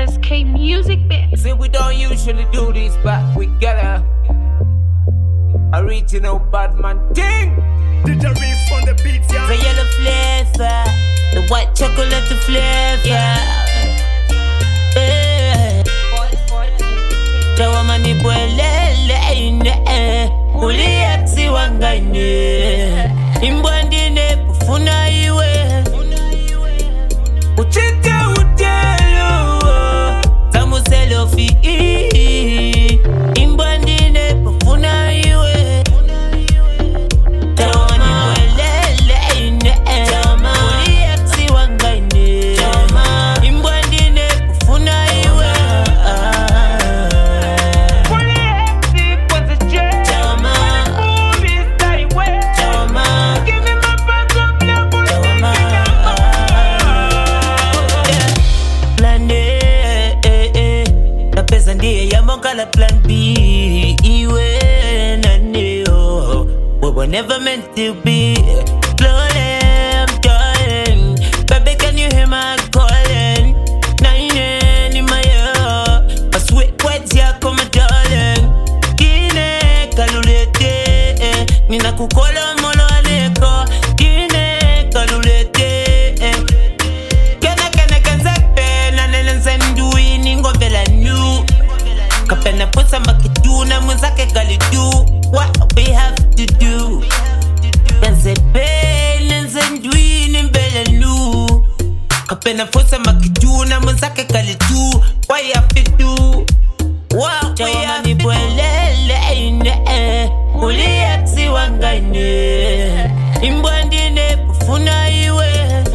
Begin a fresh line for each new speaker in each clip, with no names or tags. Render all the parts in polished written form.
SK Music Bit.
See, we don't usually do this, but we got a original Batman thing.
Did the riff on the beats, yeah?
The yellow flavor, the white chocolate flavor. Jawa mani bwelele uli aksi wangane imbwandine pufuna iwe uchite utelo tamu selofi imbwandine pufuna iwe Jawa mani bwelele uli aksi wangane imbwandine pufuna iwe Ndiye yamokala plan B iwe na neo we were never meant to be slowly I'm dying baby can you hear my calling nine in my ear I sweat words yako my darling kine kalulete nina kukola molo aleko kine kalulete kena kanzape na nenzenduini ningovela new Kapena pusa makiduna mwenzake gali do what we have to do Nenze pe, nenze ndwini mbele lu Kapena pusa makiduna mwenzake gali do what you have to do What we have to do Uli aksi wangane Imbwandine pufuna iwe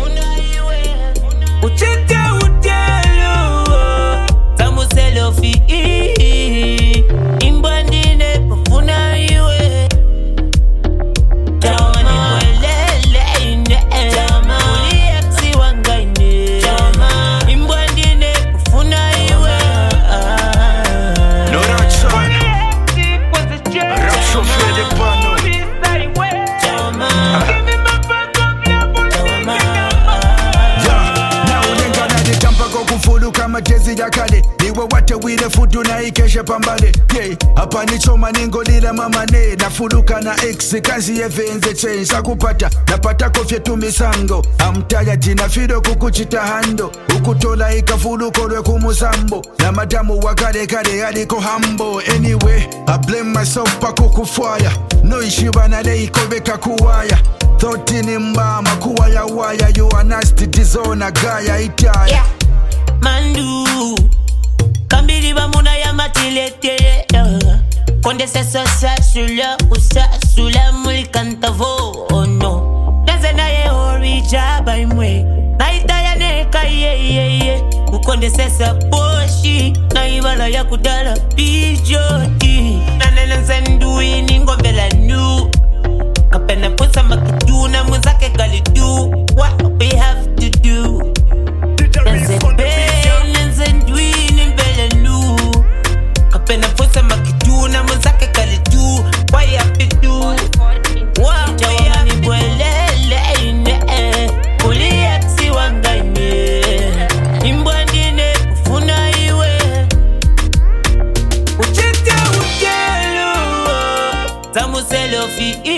Uchite utelo Tamu selofi imbwandine pufuna iwe Jawa mani bwelele uli aksi wangane imbwandine pufuna iwe
No Racha Rapso Fede Pano Kufulu kama jezi ya kale niwe wate wile futu na ikeshe pambale yeah. Hapa ni choma ningolila mama ne nafuluka na X kazi yevenze change sakupata napata kofye tumisango amtaya jina fido kukuchita hando ukutola ikafuluko lwe kumusambo na madamu wakale kale aliko hambo anyway I blame myself pa kukufwaya no ishiba na leikobeka kuwaya thought ni mbama kuwaya waya you are nasty dizona gaya itaya
yeah. Mandu Kambiri bamuna ya matilete Konde sesa sasula Usasula mulikantavo Oh no Nazena ye orijaba imwe Naita ya neka ye Ukonde sesa boshi Na ibala ya kudala pijoti Nanene nzendui ningovela nu Kapena pusa makiduna mwenzake gali do what we have to do Nenze pe, nenze ndwini mbele lu Kapena pusa makiduna mwenzake gali do what you have to do What we have to do Uli aksi wangane Imbwandine pufuna iwe Uchite utelo Tamu selofi